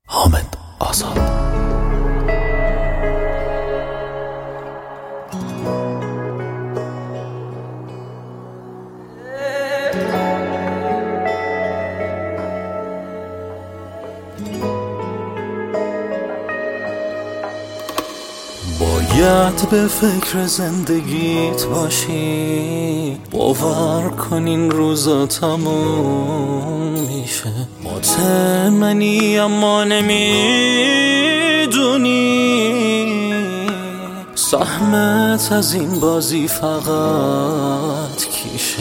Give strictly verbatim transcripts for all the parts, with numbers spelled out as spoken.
حامد آزاد. باید به فکر زندگیت باشی، باور کن این روزا تموم میشه. مطمئنی اما نمیدونی سهمت از این بازی فقط کیشه.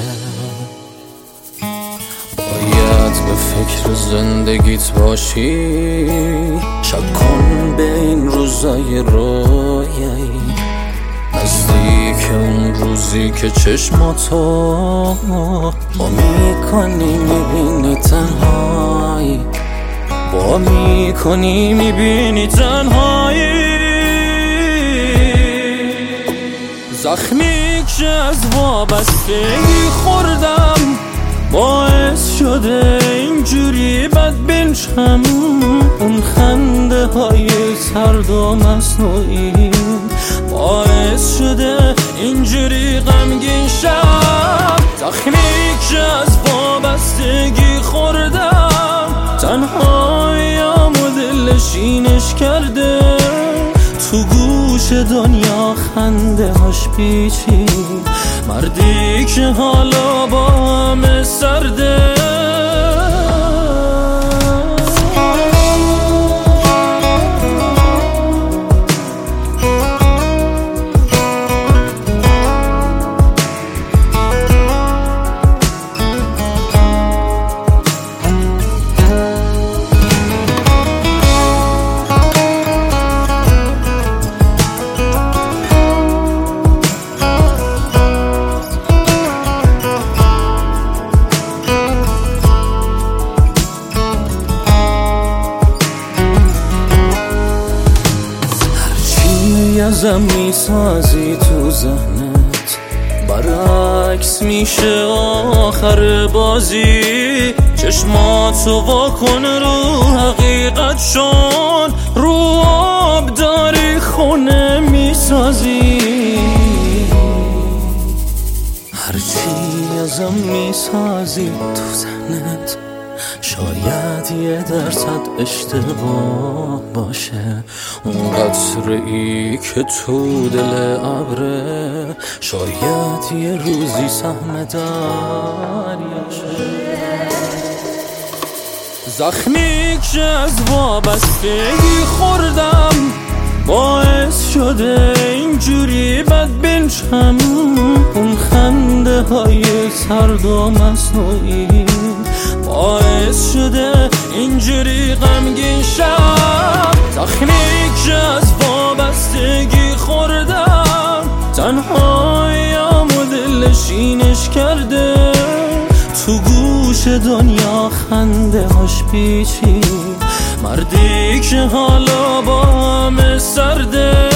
باید به فکر زندگیت باشی، شک کن به این روزای رویایی، نزدیک اون روزی که چشماتو با میکنی میبینی تنهایی، با میکنی میبینی تنهایی. زخمی که از وابستگی خوردم باعث شده اینجوری بد بنشم، اون خنده های سرد و مصنوعی باعث شده اینجوری غمگین شم. زخمی که از وابستگی خوردم تنهایی‌امو دلنشینش کرده، تو گوش دنیا خنده هاش پیچی، مردی که حالا با همه سرده. ازم میسازی تو ذهنت برعکس میشه آخر بازی. چشماتو واکن رو حقیقت شون، رو آب داری خونه میسازی. هرچی ازم میسازی تو ذهنت شاید یه درصد اشتباه باشه، اون قطره ای که تو دل ابره شاید یه روزی سهم دریاشه. زخمی که از وابستگی خوردم باعث شده اینجوری بد بنشم، اون خنده های سرد و مصنوعی باعث شده اینجوری غمگین شم. زخمی که از وابستگی خوردم تنهایی‌امو دلنشینش کرده، تو گوش دنیا خنده هاش پیچی، مردی که حالا با همه سرده.